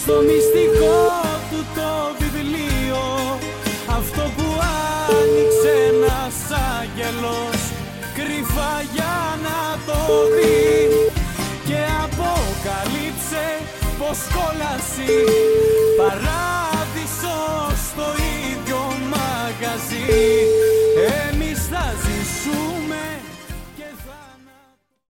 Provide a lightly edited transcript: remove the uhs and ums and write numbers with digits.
στο μυστικό του το βιβλίο, αυτό που άνοιξε ένας άγγελος κρυφά για να το δει, και αποκαλύψε πως κόλαση